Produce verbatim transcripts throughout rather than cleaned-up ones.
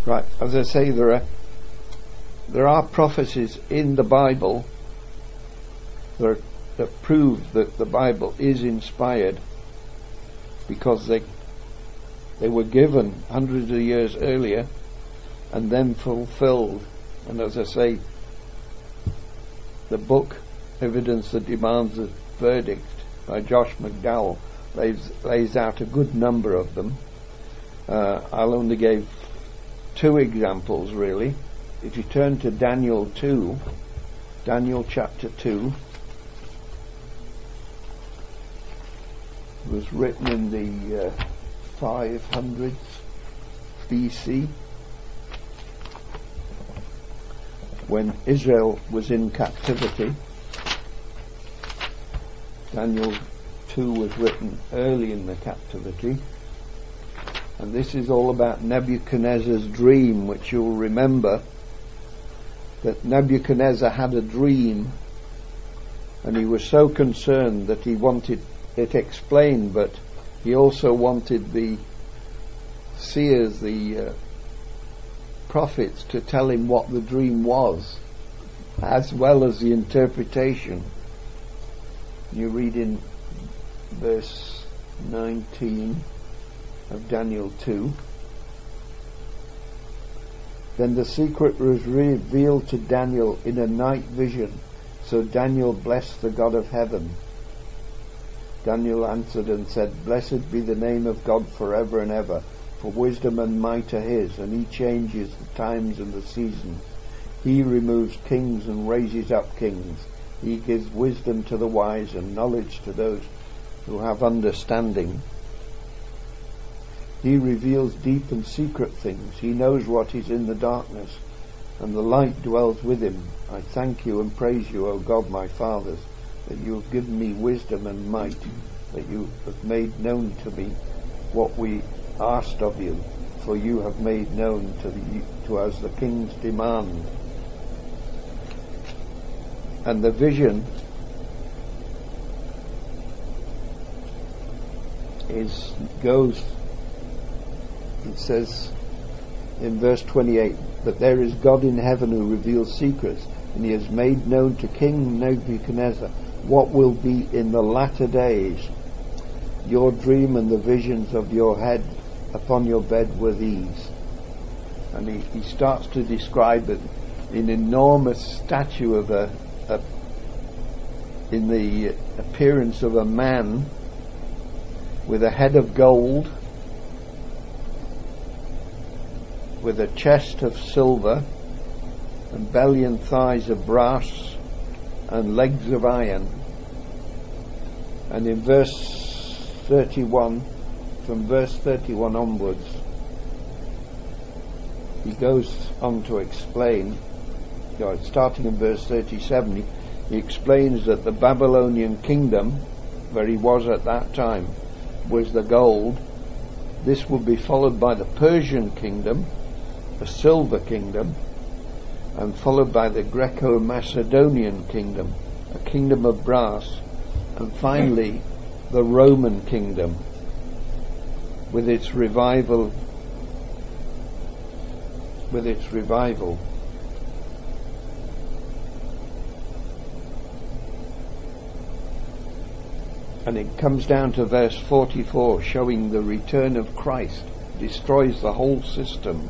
Right, as I say, there are there are prophecies in the Bible that, that prove that the Bible is inspired, because they they were given hundreds of years earlier and then fulfilled. And as I say, the book Evidence That Demands a Verdict by Josh McDowell lays, lays out a good number of them. Uh, I'll only give two examples, really. If you turn to Daniel two, Daniel chapter two, it was written in the uh, five hundreds B C, when Israel was in captivity. Daniel two was written early in the captivity, and this is all about Nebuchadnezzar's dream, which you'll remember that Nebuchadnezzar had a dream, and he was so concerned that he wanted it explained, but he also wanted the seers, the uh, prophets, to tell him what the dream was, as well as the interpretation. You read in verse nineteen of Daniel two. Then the secret was revealed to Daniel in a night vision, so Daniel blessed the God of heaven. Daniel answered and said, Blessed be the name of God forever and ever, for wisdom and might are his, and he changes the times and the seasons. He removes kings and raises up kings. He gives wisdom to the wise and knowledge to those who have understanding. He reveals deep and secret things. He knows what is in the darkness, and the light dwells with him. I thank you and praise you, O God my fathers, that you have given me wisdom and might, that you have made known to me what we asked of you, for you have made known to, the, to us the king's demand. And the vision is goes it says in verse twenty-eight, but there is God in heaven who reveals secrets, and he has made known to King Nebuchadnezzar what will be in the latter days. Your dream and the visions of your head upon your bed were these. And he, he starts to describe it, an enormous statue of a, a in the appearance of a man with a head of gold, with a chest of silver, and belly and thighs of brass, and legs of iron. And in verse thirty-one, from verse thirty-one onwards, he goes on to explain, you know, starting in verse thirty-seven, he, he explains that the Babylonian kingdom, where he was at that time, was the gold. This would be followed by the Persian kingdom, a silver kingdom, and followed by the Greco-Macedonian kingdom, a kingdom of brass, and finally the Roman kingdom with its revival with its revival and it comes down to verse forty-four, showing the return of Christ destroys the whole system.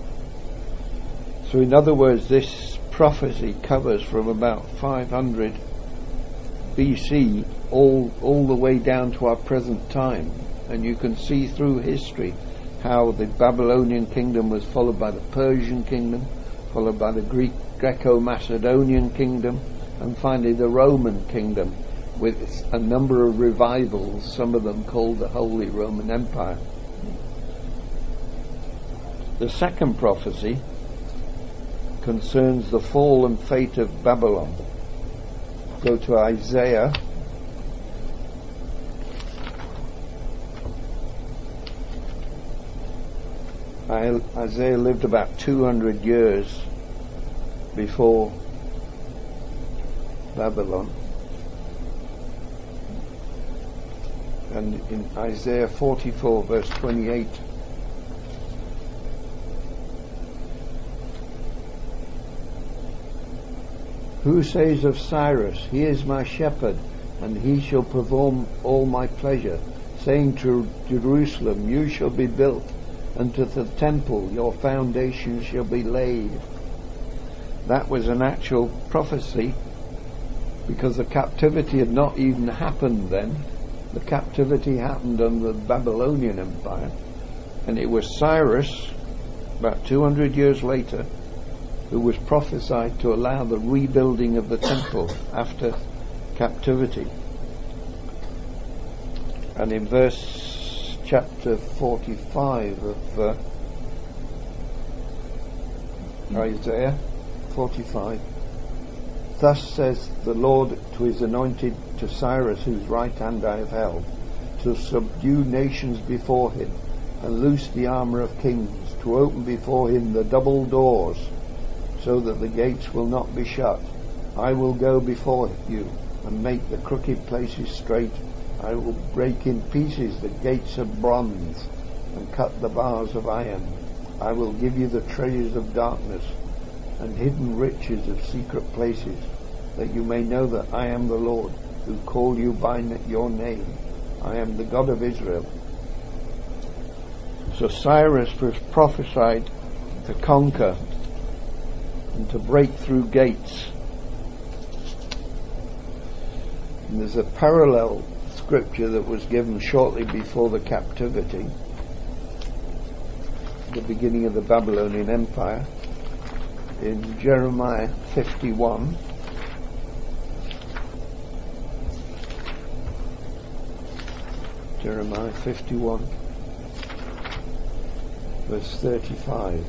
So in other words, this prophecy covers from about five hundred B C all all the way down to our present time, and you can see through history how the Babylonian kingdom was followed by the Persian kingdom, followed by the Greek Greco-Macedonian kingdom, and finally the Roman kingdom, with a number of revivals, some of them called the Holy Roman Empire. The second prophecy concerns the fall and fate of Babylon. Go to Isaiah Isaiah lived about two hundred years before Babylon, and in Isaiah forty-four verse twenty-eight, Who says of Cyrus, he is my shepherd, and he shall perform all my pleasure, saying to Jerusalem, you shall be built, and to the temple your foundation shall be laid. That was an actual prophecy, because the captivity had not even happened then. The captivity happened under the Babylonian Empire, and it was Cyrus, about two hundred years later, who was prophesied to allow the rebuilding of the temple after captivity. And in verse chapter forty-five of uh, Isaiah forty-five, thus says the Lord to his anointed, to Cyrus, whose right hand I have held, to subdue nations before him, and loose the armour of kings, to open before him the double doors, so that the gates will not be shut. I will go before you, and make the crooked places straight. I will break in pieces the gates of bronze, and cut the bars of iron. I will give you the treasures of darkness, and hidden riches of secret places, that you may know that I am the Lord, who call you by your name. I am the God of Israel. So Cyrus was prophesied to conquer and to break through gates. And there's a parallel scripture that was given shortly before the captivity, the beginning of the Babylonian Empire, in Jeremiah fifty-one. Jeremiah fifty-one, verse thirty-five.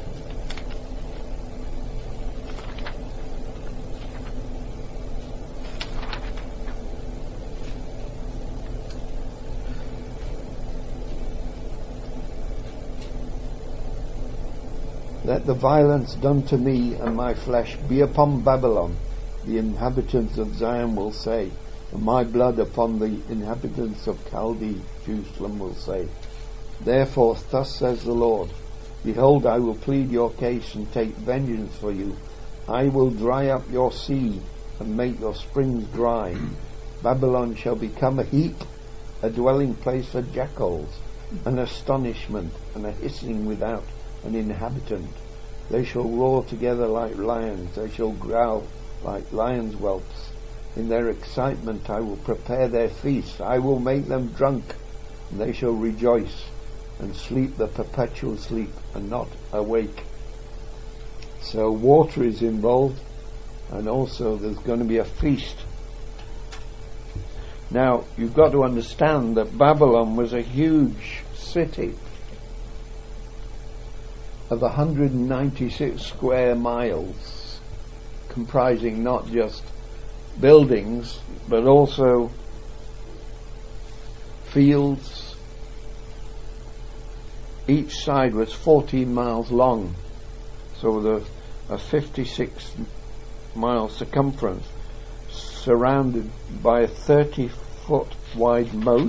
Let the violence done to me and my flesh be upon Babylon, the inhabitants of Zion will say, and my blood upon the inhabitants of Chaldee, Jerusalem will say. Therefore thus says the Lord, behold, I will plead your case and take vengeance for you. I will dry up your sea and make your springs dry. Babylon shall become a heap, a dwelling place for jackals, an astonishment and a hissing without an inhabitant. They shall roar together like lions, they shall growl like lions' whelps. In their excitement I will prepare their feasts, I will make them drunk, and they shall rejoice, and sleep the perpetual sleep, and not awake. So water is involved, and also there's going to be a feast. Now, you've got to understand that Babylon was a huge city of one hundred ninety-six square miles, comprising not just buildings but also fields. Each side was fourteen miles long, so with a, a fifty-six mile circumference, surrounded by a thirty foot wide moat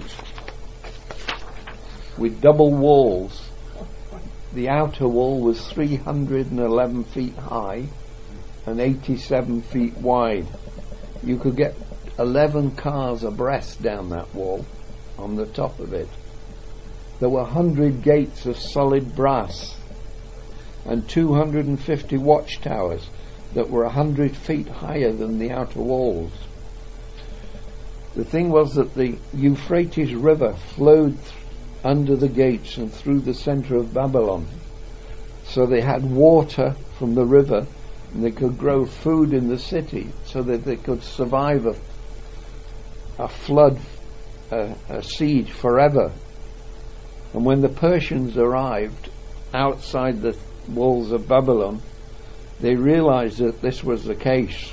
with double walls. The outer wall was three hundred eleven feet high and eighty-seven feet wide. You could get eleven cars abreast down that wall on the top of it. There were one hundred gates of solid brass and two hundred fifty watchtowers that were one hundred feet higher than the outer walls. The thing was that the Euphrates River flowed th- under the gates and through the center of Babylon. So they had water from the river, and they could grow food in the city so that they could survive a, a flood, a, a siege forever. And when the Persians arrived outside the walls of Babylon, they realized that this was the case.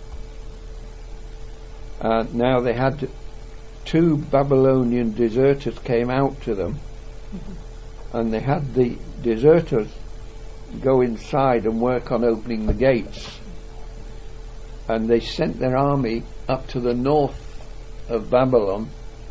Uh, now they had to, two Babylonian deserters came out to them, mm-hmm. and they had the deserters go inside and work on opening the gates, and they sent their army up to the north of Babylon,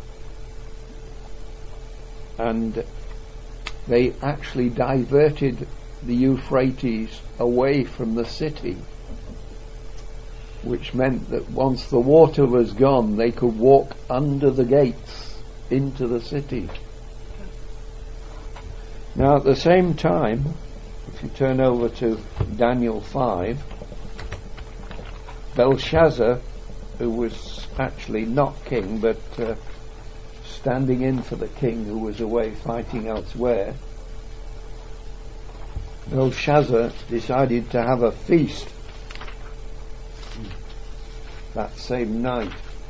and they actually diverted the Euphrates away from the city. which meant that once the water was gone, they could walk under the gates into the city. Now, at the same time, if you turn over to Daniel five, Belshazzar, who was actually not king, but uh, standing in for the king who was away fighting elsewhere, Belshazzar decided to have a feast that same night.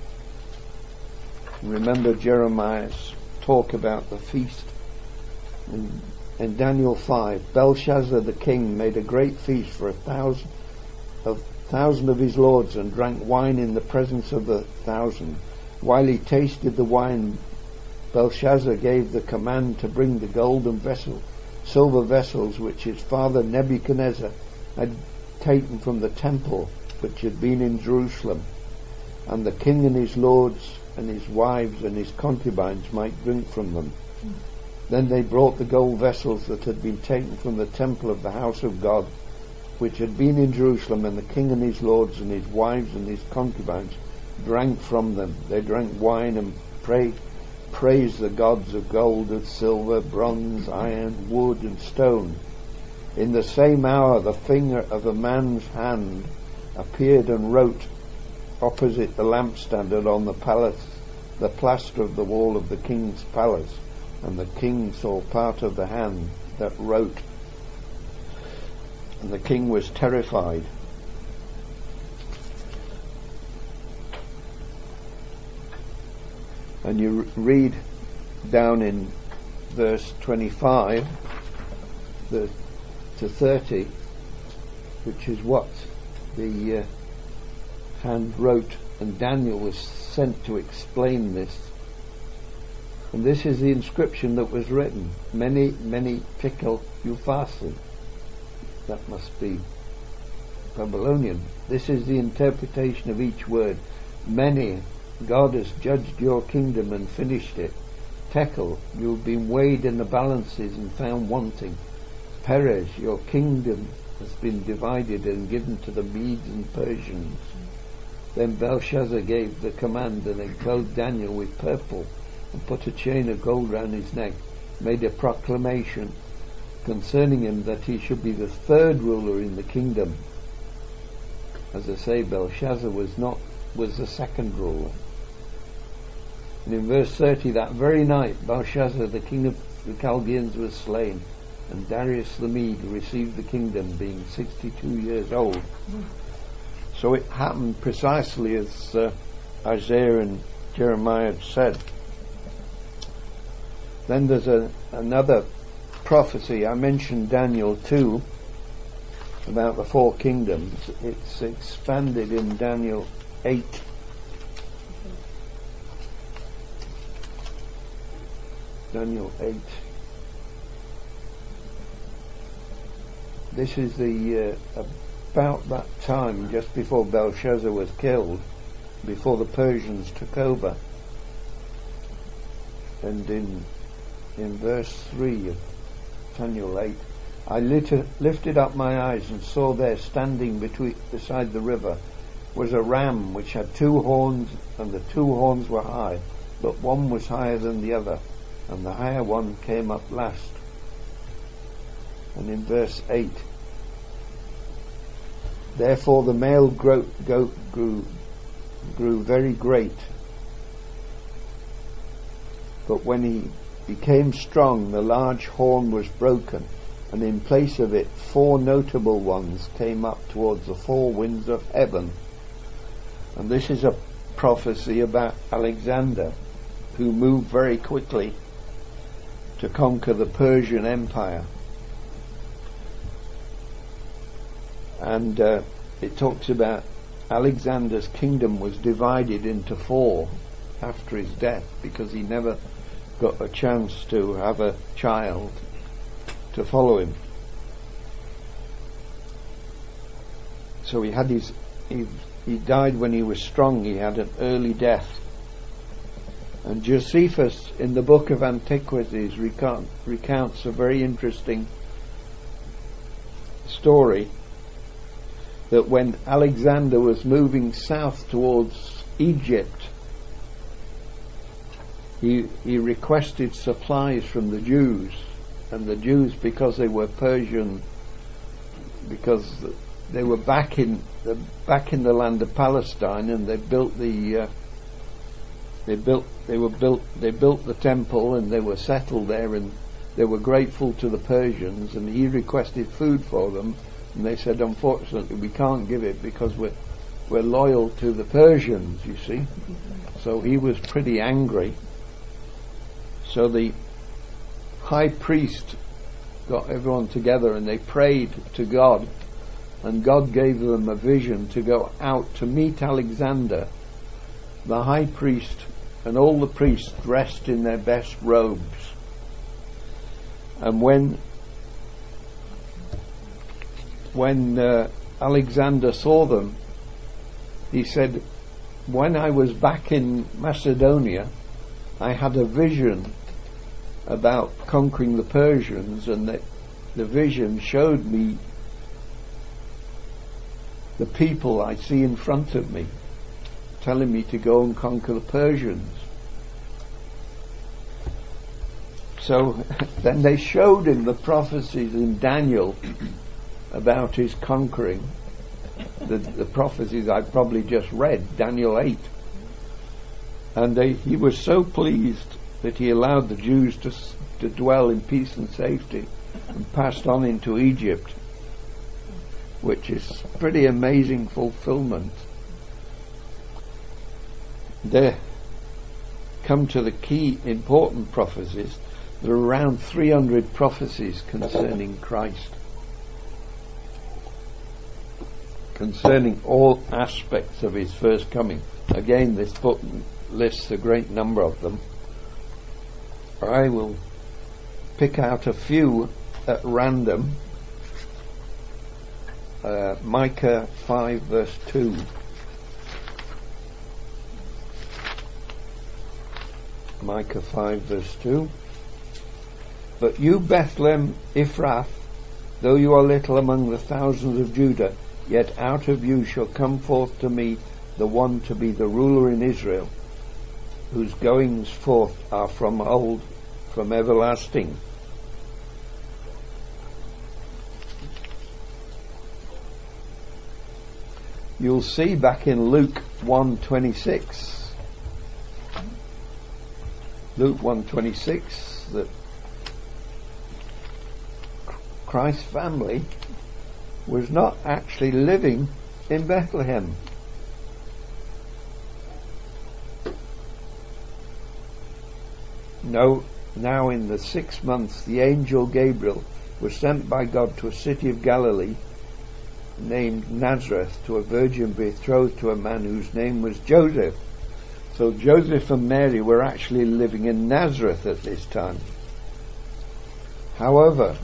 Remember Jeremiah's talk about the feast. In, in Daniel five, Belshazzar the king made a great feast for a thousand of thousand of his lords, and drank wine in the presence of the thousand. While he tasted the wine, Belshazzar gave the command to bring the golden vessel, silver vessels which his father Nebuchadnezzar had taken from the temple which had been in Jerusalem, and the king and his lords and his wives and his concubines might drink from them. Mm. Then they brought the gold vessels that had been taken from the temple of the house of God, which had been in Jerusalem, and the king and his lords and his wives and his concubines drank from them. They drank wine and prayed, praised the gods of gold and silver, bronze, iron, wood and stone. In the same hour the finger of a man's hand appeared and wrote opposite the lampstand and on the palace, the plaster of the wall of the king's palace. And the king saw part of the hand that wrote. And the king was terrified. And you read down in verse twenty-five the, to thirty, which is what the uh, hand wrote, and Daniel was sent to explain this. And this is the inscription that was written: Many, many Tekel Upharsin. That must be Babylonian. This is the interpretation of each word. Many, God has judged your kingdom and finished it. Tekel, you have been weighed in the balances and found wanting. Peres, your kingdom has been divided and given to the Medes and Persians. Then Belshazzar gave the command, and they clothed Daniel with purple and put a chain of gold round his neck, made a proclamation concerning him that he should be the third ruler in the kingdom. As I say, Belshazzar was not was the second ruler. And in verse thirty, that very night Belshazzar the king of the Chaldeans was slain, and Darius the Mede received the kingdom, being sixty-two years old. Mm. So it happened precisely as uh, Isaiah and Jeremiah had said. Then there's a, another prophecy. I mentioned Daniel two about the four kingdoms. It's expanded in Daniel eight. Daniel eight. This is the uh, about that time, just before Belshazzar was killed, before the Persians took over. And in in verse three of Daniel eight, I lit- lifted up my eyes and saw there, standing between, beside the river, was a ram which had two horns, and the two horns were high, but one was higher than the other, and the higher one came up last. And in verse eight, therefore the male goat grew, grew very great, but when he became strong, the large horn was broken, and in place of it four notable ones came up towards the four winds of heaven. And this is a prophecy about Alexander, who moved very quickly to conquer the Persian Empire. And uh, it talks about Alexander's kingdom was divided into four after his death, because he never got a chance to have a child to follow him. So he had his he, he died when he was strong. He had an early death. And Josephus in the book of Antiquities recount, recounts a very interesting story, that when Alexander was moving south towards Egypt, he, he requested supplies from the Jews, and the Jews, because they were Persian, because they were back in the back in the land of Palestine, and they built the uh, they built they were built they built the temple, and they were settled there, and they were grateful to the Persians, and he requested food for them, and they said, unfortunately we can't give it because we're we're loyal to the Persians, you see. So he was pretty angry. So the high priest got everyone together and they prayed to God, and God gave them a vision to go out to meet Alexander. The high priest and all the priests dressed in their best robes. And when when uh, Alexander saw them, he said, when I was back in Macedonia, I had a vision about conquering the Persians, and that the vision showed me the people I see in front of me, telling me to go and conquer the Persians. So then they showed him the prophecies in Daniel about his conquering, the, the prophecies I've probably just read, Daniel eight. And they, he was so pleased that he allowed the Jews to, to dwell in peace and safety, and passed on into Egypt, which is pretty amazing fulfillment. There come to the key important prophecies. There are around three hundred prophecies concerning Christ, concerning all aspects of his first coming. Again, this book lists a great number of them. I will pick out a few at random. Uh, Micah five verse two. Micah five verse two. But you, Bethlehem Ephrath, though you are little among the thousands of Judah, yet out of you shall come forth to me the one to be the ruler in Israel, whose goings forth are from old, from everlasting. You'll see back in Luke one twenty-six, Luke one twenty-six, that Christ's family was not actually living in Bethlehem. No, now in the sixth month the angel Gabriel was sent by God to a city of Galilee named Nazareth, to a virgin betrothed to a man whose name was Joseph. So Joseph and Mary were actually living in Nazareth at this time. However,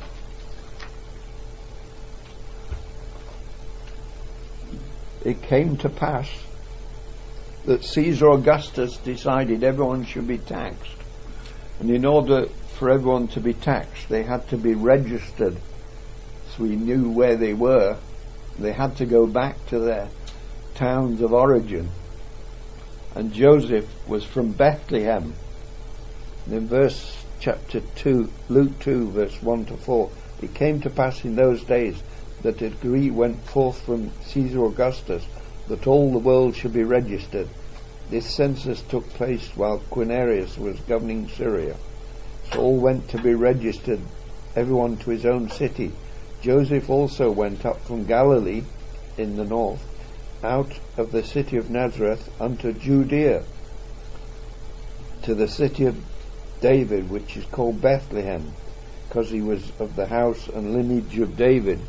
it came to pass that Caesar Augustus decided everyone should be taxed. And in order for everyone to be taxed, they had to be registered, so we knew where they were. They had to go back to their towns of origin. And Joseph was from Bethlehem. And in verse chapter two, Luke two, verse one to four, it came to pass in those days that a decree went forth from Caesar Augustus that all the world should be registered. This census took place while Quirinius was governing Syria. So all went to be registered, everyone to his own city. Joseph also went up from Galilee in the north, out of the city of Nazareth unto Judea, to the city of David, which is called Bethlehem, because he was of the house and lineage of David.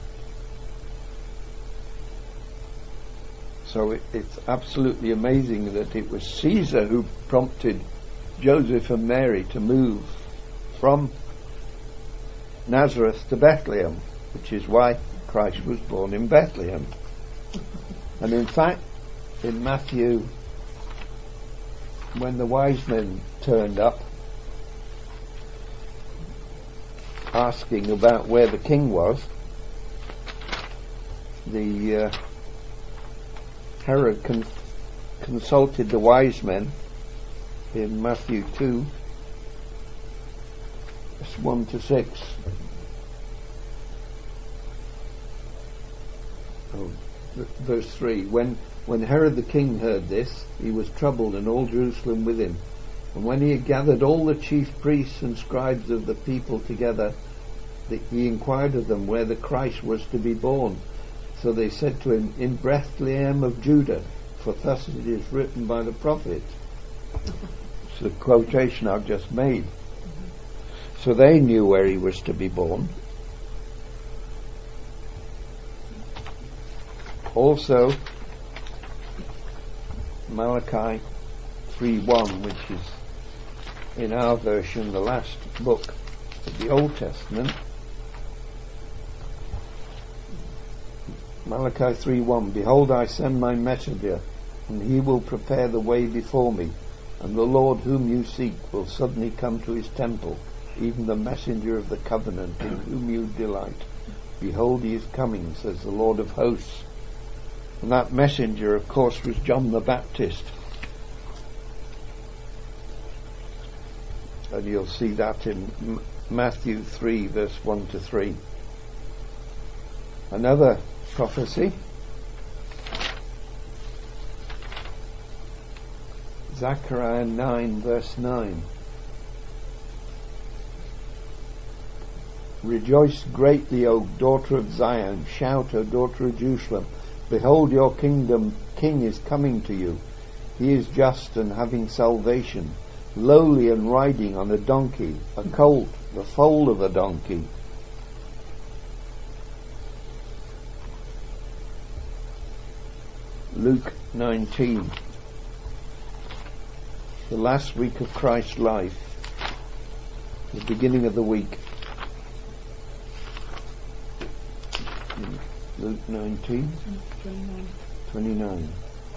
So it, it's absolutely amazing that it was Caesar who prompted Joseph and Mary to move from Nazareth to Bethlehem, which is why Christ was born in Bethlehem. And in fact, in Matthew, when the wise men turned up asking about where the king was, the uh, Herod con- consulted the wise men in Matthew two, verse one to six. Oh, verse three. When when Herod the king heard this, he was troubled, and all Jerusalem with him. And when he had gathered all the chief priests and scribes of the people together, he inquired of them where the Christ was to be born. So they said to him, in Bethlehem of Judah, for thus it is written by the prophet. It's the quotation I've just made. So they knew where he was to be born. Also, Malachi three one, which is in our version the last book of the Old Testament. Malachi three one, behold, I send my messenger, and he will prepare the way before me, and the Lord whom you seek will suddenly come to his temple, even the messenger of the covenant in whom you delight. Behold, he is coming, says the Lord of hosts. And that messenger, of course, was John the Baptist. And you'll see that in M- Matthew three, verse one to three. Another prophecy. Zechariah nine, verse nine. Rejoice greatly, O daughter of Zion. Shout, O daughter of Jerusalem. Behold, your kingdom king is coming to you. He is just and having salvation, lowly and riding on a donkey, a colt, the foal of a donkey. Luke nineteen. The last week of Christ's life, the beginning of the week. Luke nineteen, twenty-nine.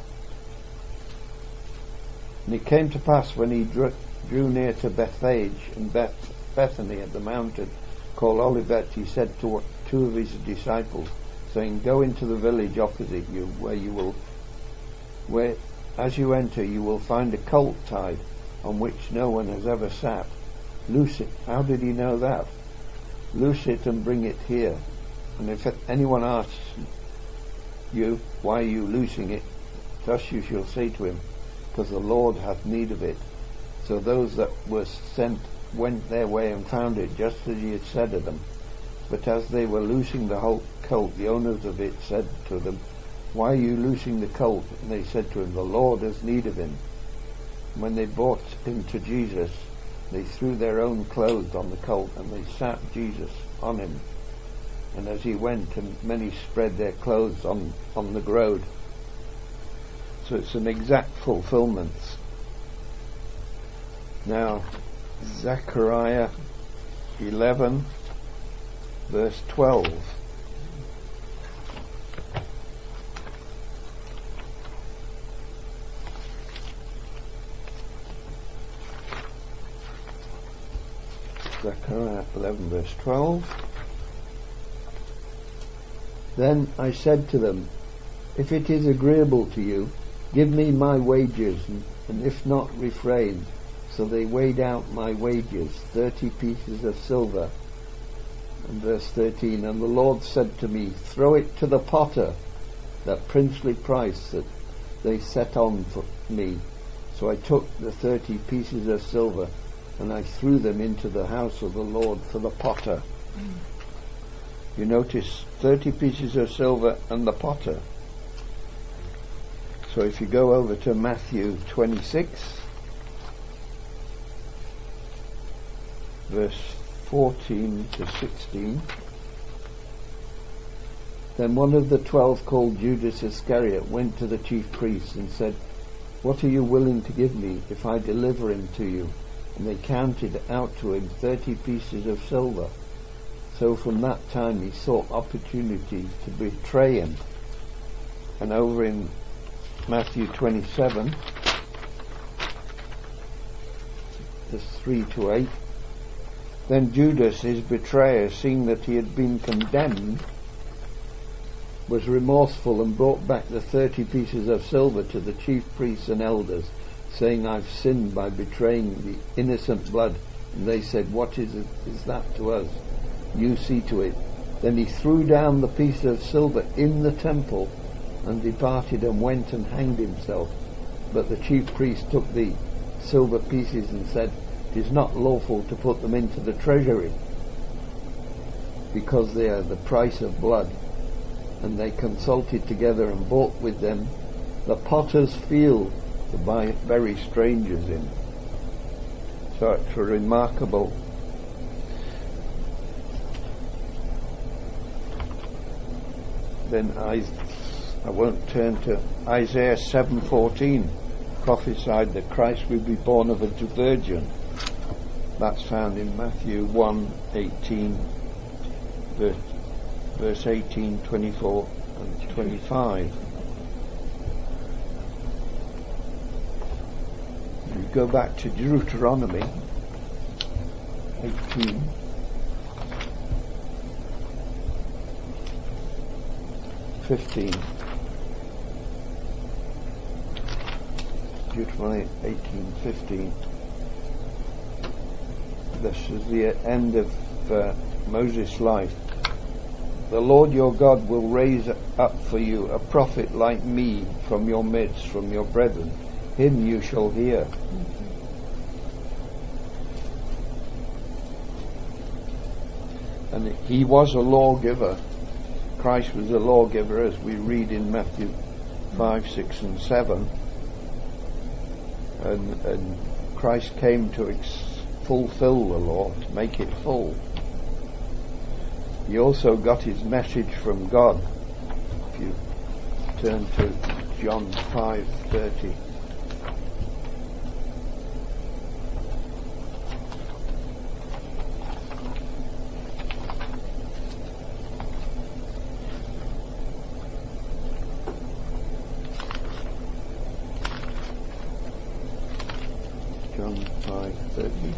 And it came to pass when he drew, drew near to Bethphage and Beth, Bethany at the mountain called Olivet, he said to two of his disciples, saying, go into the village opposite you, where you will, where as you enter you will find a colt tied, on which no one has ever sat. Loose it. How did he know that? Loose it and bring it here. And if anyone asks you, why are you loosing it? Thus you shall say to him, because the Lord hath need of it. So those that were sent went their way and found it, just as he had said to them. But as they were loosing the whole colt, the owners of it said to them, why are you loosing the colt? And they said to him, the Lord has need of him. And when they brought him to Jesus, they threw their own clothes on the colt, and they sat Jesus on him. And as he went, and many spread their clothes on, on the road. So it's an exact fulfillment. Now, Zechariah eleven, verse twelve. Zechariah eleven, verse twelve. Then I said to them, if it is agreeable to you, give me my wages, and, and if not, refrain. So they weighed out my wages, thirty pieces of silver. And verse thirteen, and the Lord said to me, throw it to the potter, that princely price that they set on for me. So I took the thirty pieces of silver, and I threw them into the house of the Lord for the potter. Mm. You notice thirty pieces of silver and the potter. So if you go over to Matthew twenty-six, verse fourteen to sixteen, then one of the twelve, called Judas Iscariot, went to the chief priests and said, what are you willing to give me if I deliver him to you? And they counted out to him thirty pieces of silver. So from that time he sought opportunity to betray him. And over in Matthew twenty-seven, verse three to eight, then Judas, his betrayer, seeing that he had been condemned, was remorseful and brought back the thirty pieces of silver to the chief priests and elders, saying, I've sinned by betraying the innocent blood. And they said, what is it, is that to us? You see to it. Then he threw down the pieces of silver in the temple and departed and went and hanged himself. But the chief priest took the silver pieces and said, it is not lawful to put them into the treasury, because they are the price of blood. And they consulted together and bought with them the potter's field to buy very strangers in. So it's a remarkable then I I won't turn to Isaiah seven fourteen, prophesied that Christ would be born of a virgin. That's found in Matthew one eighteen, verse, verse eighteen, twenty-four and twenty-five. We go back to Deuteronomy eighteen. fifteen. Deuteronomy eighteen fifteen. This is the end of uh, Moses' life. The Lord your God will raise up for you a prophet like me from your midst, from your brethren. Him you shall hear. And he was a lawgiver. Christ was a lawgiver, as we read in Matthew five, six and seven. And, and Christ came to ex- fulfill the law, to make it full. He also got his message from God. If you turn to John five thirty. John five thirty.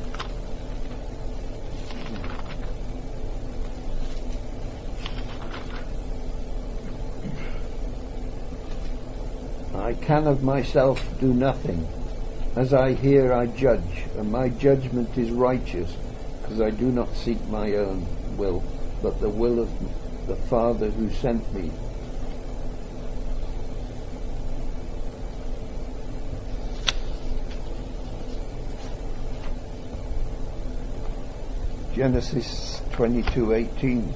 I can of myself do nothing. As I hear, I judge, and my judgment is righteous, because I do not seek my own will, but the will of the Father who sent me. Genesis twenty-two eighteen.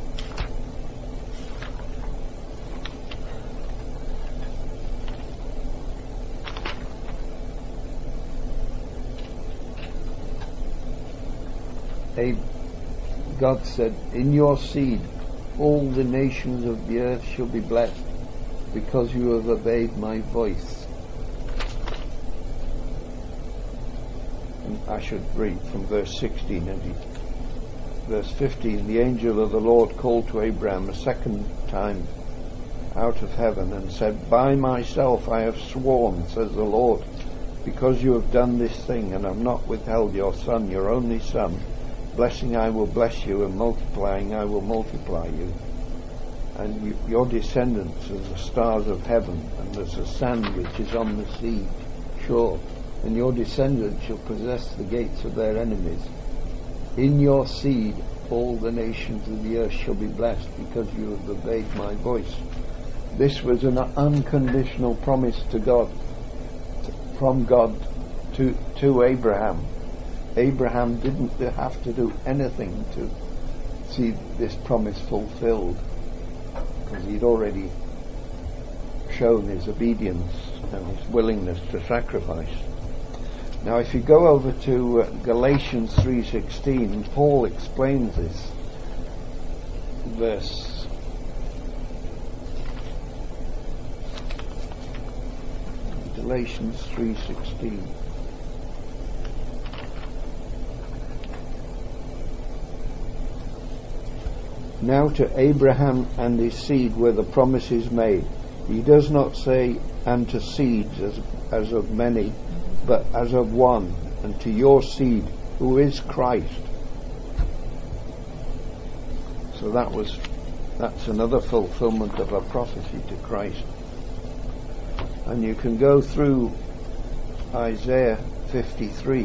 God said, in your seed all the nations of the earth shall be blessed, because you have obeyed my voice. And I should read from verse sixteen. And he, verse fifteen, the angel of the Lord called to Abraham a second time out of heaven and said, by myself I have sworn, says the Lord, because you have done this thing and have not withheld your son, your only son, blessing I will bless you, and multiplying I will multiply you. And you, your descendants as the stars of heaven, and as the sand which is on the sea shore. And your descendants shall possess the gates of their enemies. In your seed all the nations of the earth shall be blessed, because you have obeyed my voice. This was an unconditional promise to God, from God to, to Abraham. Abraham didn't have to do anything to see this promise fulfilled, because he'd already shown his obedience and his willingness to sacrifice. Now if you go over to uh, Galatians three sixteen, Paul explains this verse. Galatians three sixteen. Now to Abraham and his seed were the promises made. He does not say, and to seeds as, as of many, but as of one, and to your seed, who is Christ. So that was That's another fulfillment of a prophecy to Christ. And you can go through Isaiah fifty-three,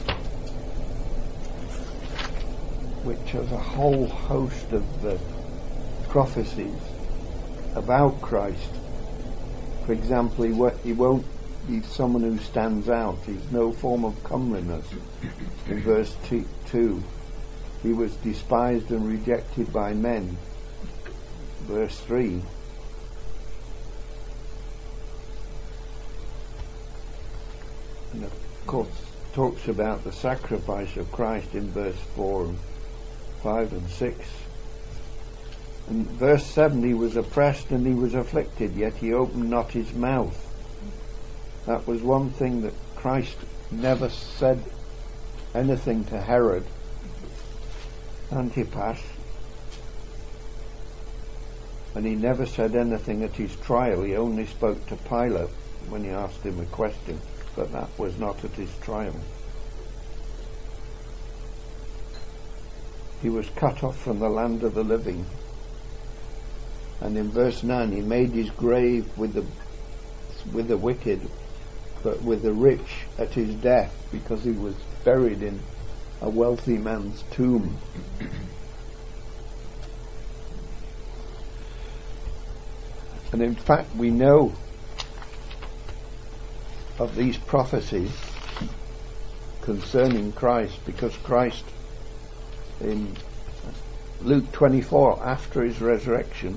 which has a whole host of uh, prophecies about Christ. For example, he, w- he won't be someone who stands out. He's no form of comeliness. In verse t- two, he was despised and rejected by men. Verse three, and of course talks about the sacrifice of Christ in verse four and five and six. And verse seven, he was oppressed and he was afflicted, yet he opened not his mouth. That was one thing that Christ never said anything to Herod Antipas, and he never said anything at his trial. He only spoke to Pilate when he asked him a question, but that was not at his trial. He was cut off from the land of the living. And in verse nine, he made his grave with the with the wicked, but with the rich at his death, because he was buried in a wealthy man's tomb. And in fact, we know of these prophecies concerning Christ because Christ, in Luke twenty-four, after his resurrection,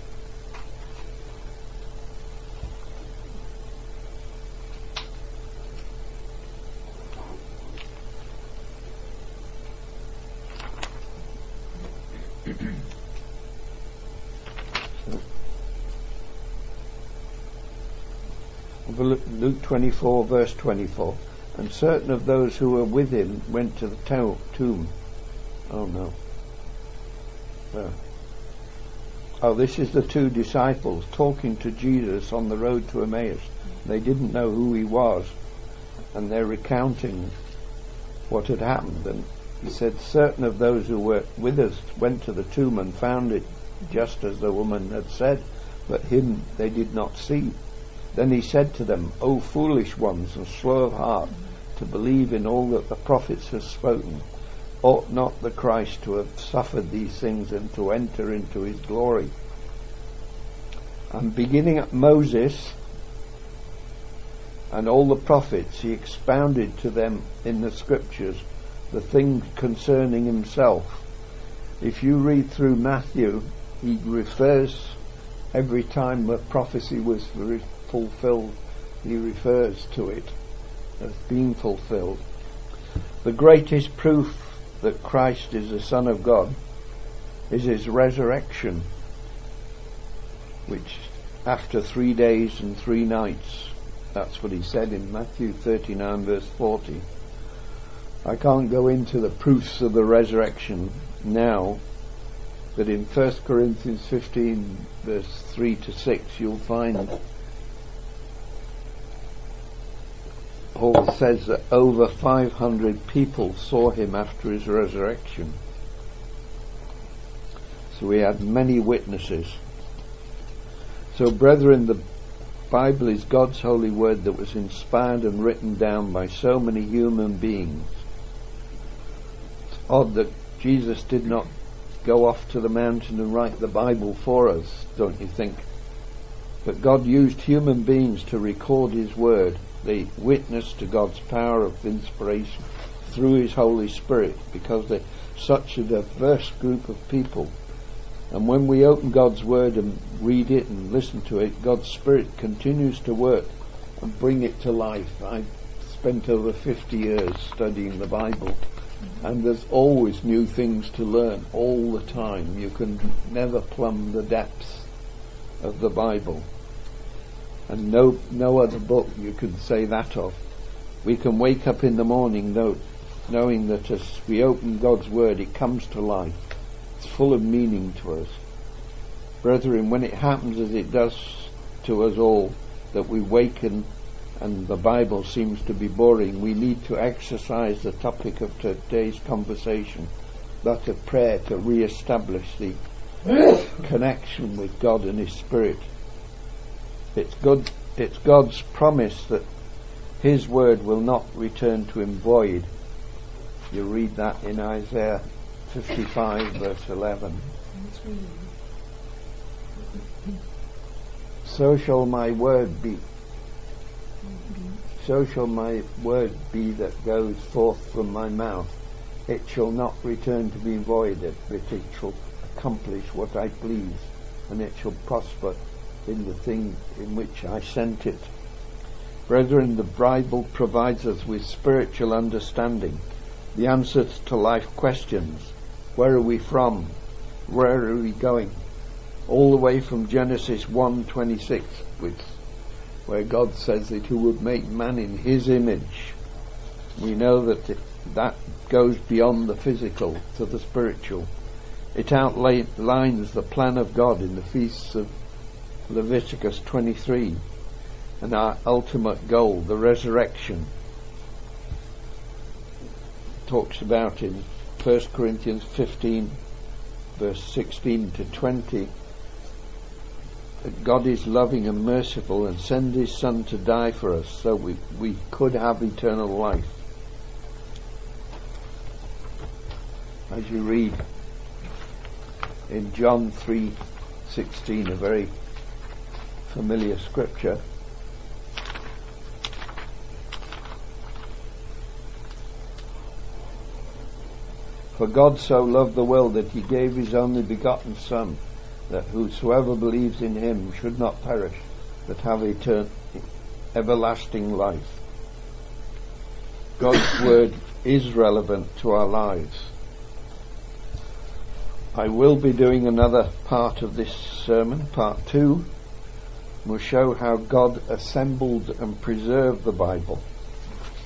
Luke twenty-four, verse twenty-four, and certain of those who were with him went to the to- tomb. Oh no. Uh, oh, this is the two disciples talking to Jesus on the road to Emmaus. They didn't know who he was, and they're recounting what had happened. And he said, certain of those who were with us went to the tomb and found it just as the woman had said, but him they did not see. Then he said to them, O foolish ones and slow of heart to believe in all that the prophets have spoken. Ought not the Christ to have suffered these things and to enter into his glory? And beginning at Moses and all the prophets, he expounded to them in the scriptures the things concerning himself. If you read through Matthew, he refers every time a prophecy was fulfilled, he refers to it as being fulfilled. The greatest proof that Christ is the Son of God is his resurrection, which after three days and three nights, that's what he said in Matthew thirty-nine verse forty. I can't go into the proofs of the resurrection now, but in First Corinthians fifteen verse three to six you'll find Paul says that over five hundred people saw him after his resurrection. So we had many witnesses. So brethren, the Bible is God's holy word that was inspired and written down by so many human beings. It's odd that Jesus did not go off to the mountain and write the Bible for us, don't you think? But God used human beings to record his word. They witnessed to God's power of inspiration through his Holy Spirit, because they're such a diverse group of people. And when we open God's word and read it and listen to it, God's Spirit continues to work and bring it to life. I've spent over fifty years studying the Bible, and there's always new things to learn all the time. You can never plumb the depths of the Bible. And no no other book you can say that of. We can wake up in the morning know, knowing that as we open God's word, it comes to life. It's full of meaning to us. Brethren, when it happens as it does to us all, that we waken and the Bible seems to be boring, we need to exercise the topic of today's conversation, that of prayer, to re-establish the connection with God and His Spirit. It's good. It's God's promise that His word will not return to Him void. You read that in Isaiah fifty-five verse eleven. So shall my word be. So shall my word be that goes forth from my mouth. It shall not return to be void, but it shall accomplish what I please, and it shall prosper in the thing in which I sent it. Brethren, the Bible provides us with spiritual understanding, the answers to life questions. Where are we from? Where are we going? All the way from Genesis one twenty-six, which, where God says that He would make man in His image. We know that it, that goes beyond the physical to the spiritual. It outlines the plan of God in the feasts of Leviticus twenty-three, and our ultimate goal, the resurrection. Talks about in First Corinthians fifteen verse sixteen to twenty that God is loving and merciful and sent His Son to die for us so we, we could have eternal life. As you read in John three sixteen, a very familiar scripture, for God so loved the world that He gave His only begotten Son, that whosoever believes in Him should not perish, but have eternal, everlasting life. God's word is relevant to our lives. I will be doing another part of this sermon, part two. We'll show how God assembled and preserved the Bible.